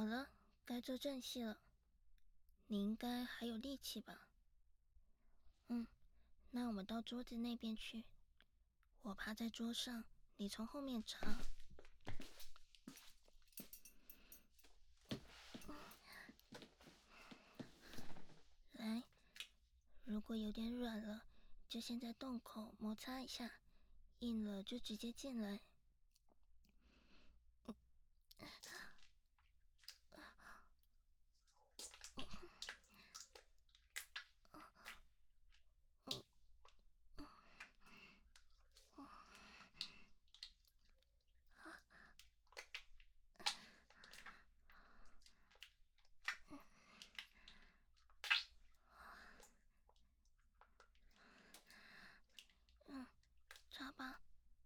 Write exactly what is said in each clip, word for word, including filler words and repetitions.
了，该做正戏了。你应该还有力气吧？嗯，那我们到桌子那边去。我趴在桌上，你从后面查。来，如果有点软了，就先在洞口摩擦一下，硬了就直接进来。嗯，插吧。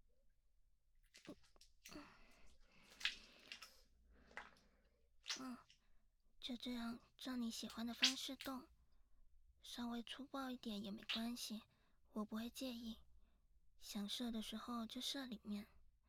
嗯，就这样照你喜欢的方式动，稍微粗暴一点也没关系，我不会介意。想射的时候就射里面。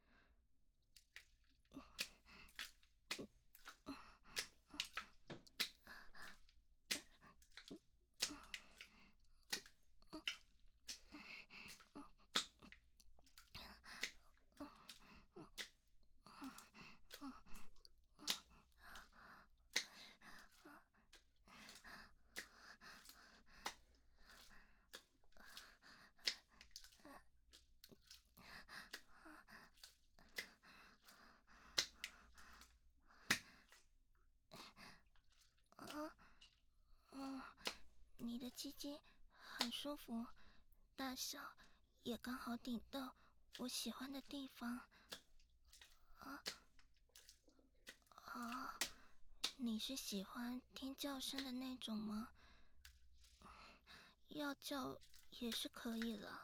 啊，嗯，你的鸡鸡很舒服，大小也刚好顶到我喜欢的地方。啊啊，你是喜欢听叫声的那种吗？要叫也是可以了。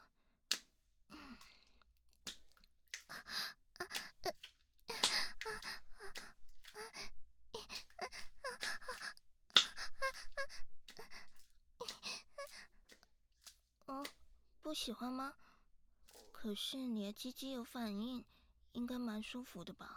哦，不喜欢吗？可是你的鸡鸡有反应，应该蛮舒服的吧？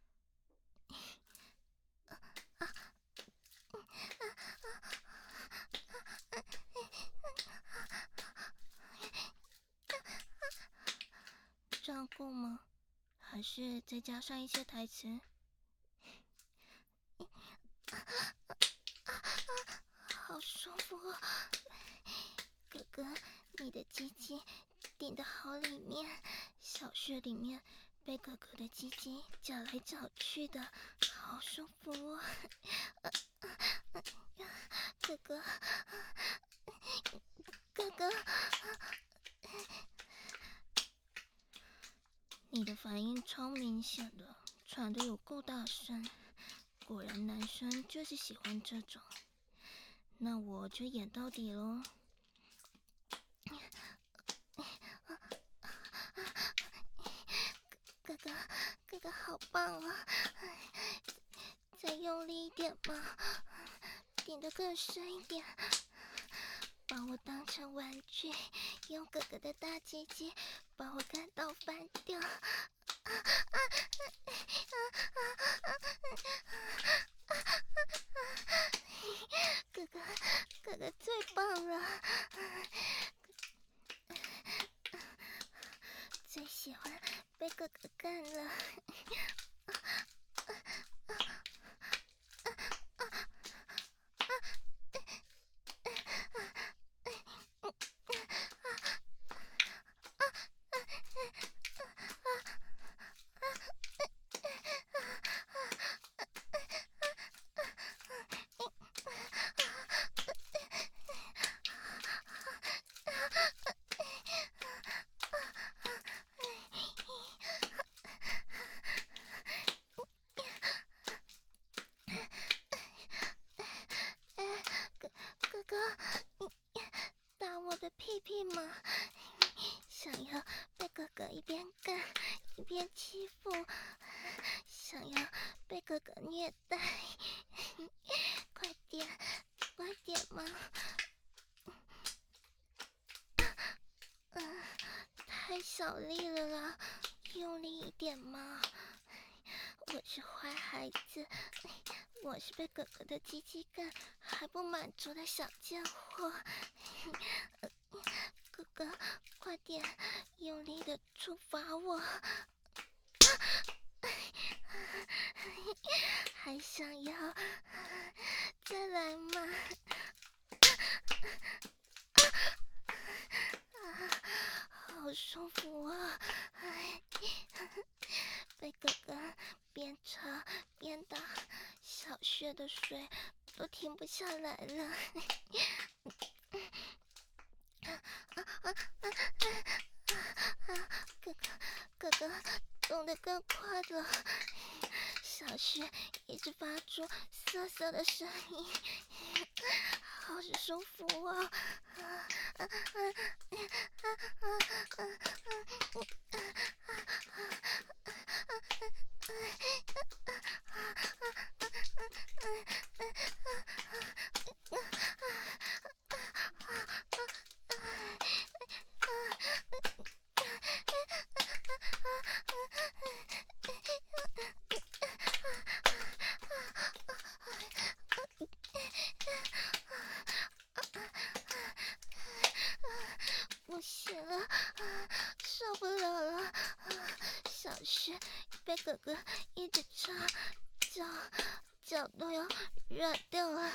这样够吗？还是再加上一些台词？好舒服啊！哥哥，你的鸡鸡顶得好里面，小穴里面被哥哥的鸡鸡搅来搅去的，好舒服哦！哥哥，哥哥，你的反应超明显的，喘得有够大声。果然男生就是喜欢这种，那我就演到底咯。哥哥，哥哥好棒啊！再用力一点嘛，顶得更深一点，把我当成玩具，用哥哥的大鸡鸡把我干到翻掉。哥哥，哥哥最棒了，最喜欢被哥哥干了。哥哥，你打我的屁屁吗？想要被哥哥一边干一边欺负，想要被哥哥虐待，快点，快点嘛！嗯，太小力了啦，用力一点嘛！我是坏孩子，我是被哥哥的鸡鸡干还不满足的小贱货。哥哥，快点用力的处罚我！还想要再来吗？啊，好舒服啊！被哥哥边插边打，小穴的水都停不下来了。哥哥，哥哥动得更快了，小穴一直发出涩涩的声音，好舒服啊！不行了，受不了了！小穴被哥哥一直插，脚脚都要软掉了。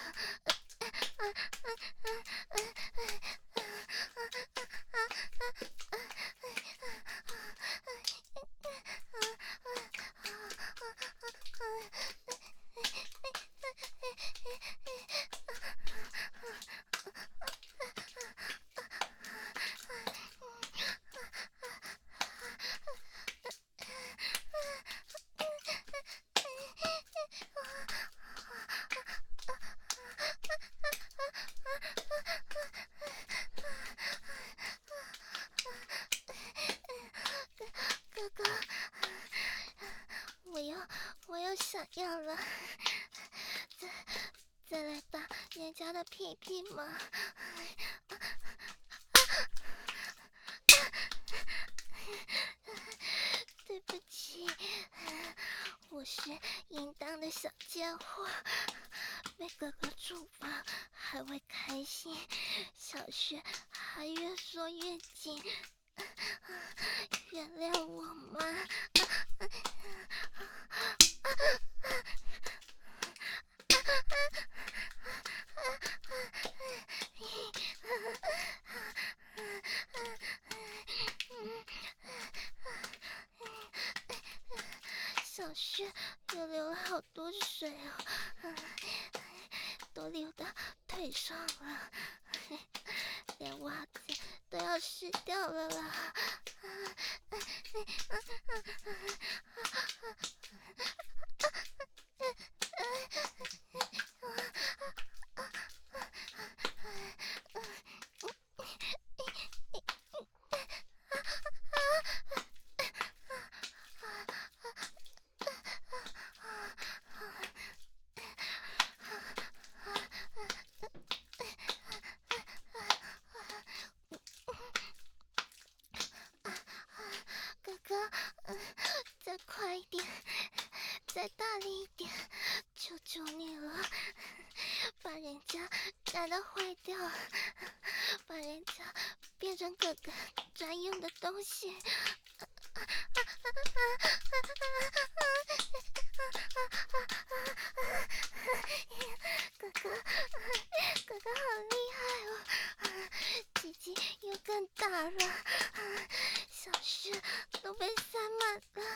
哥哥，我又我又想要了，再再来打人家的屁屁嘛！对不起，我是淫荡的小贱货，被哥哥处罚还会开心，小穴还越缩越紧，原谅我嘛！小穴又流了好多水哦，都流到腿上了，连袜子都要湿掉了啦！哥哥，再快一点，再大力一点，求求你了！把人家干得坏掉，把人家变成哥哥专用的东西。哥哥，哥哥好厉害哦，鸡鸡又更大了，小穴都被塞满了。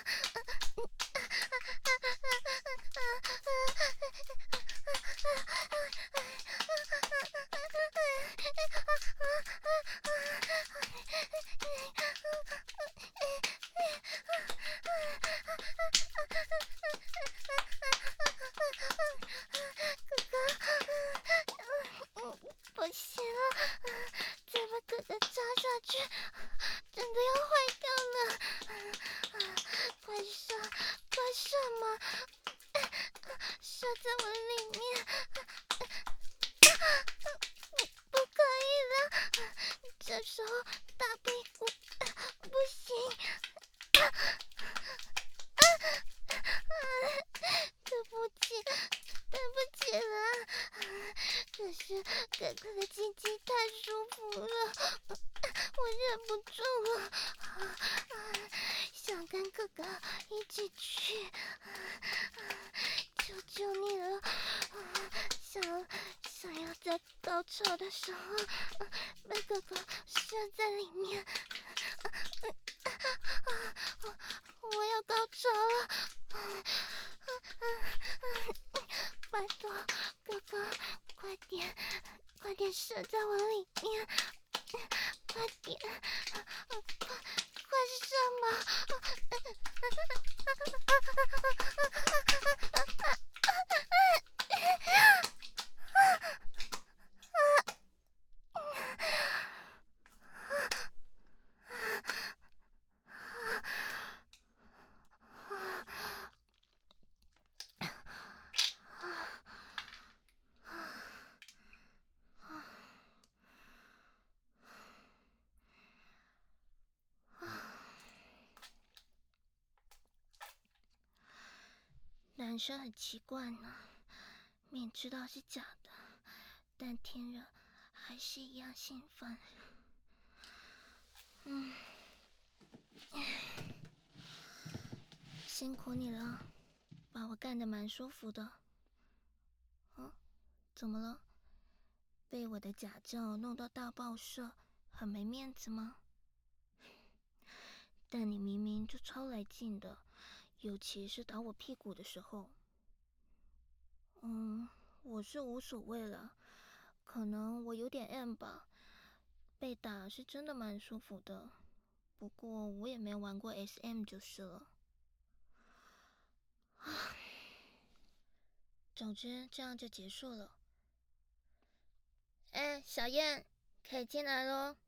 哥哥的鸡鸡太舒服了，我忍不住了，想跟哥哥一起去，求求你了，想想要在高潮的时候被哥哥射在里面，我要高潮了，拜托哥哥，快点快点射在我里面，快点，快快射嘛！男生很奇怪呢，明知道是假的，但听了还是一样兴奋。嗯，辛苦你了，把我干得蛮舒服的。嗯，怎么了？被我的假照弄到大爆射，很没面子吗？但你明明就超来劲的，尤其是打我屁股的时候。嗯，我是无所谓了，可能我有点 M 吧，被打是真的蛮舒服的，不过我也没玩过 S M 就是了。总之这样就结束了。哎，小燕，可以进来咯。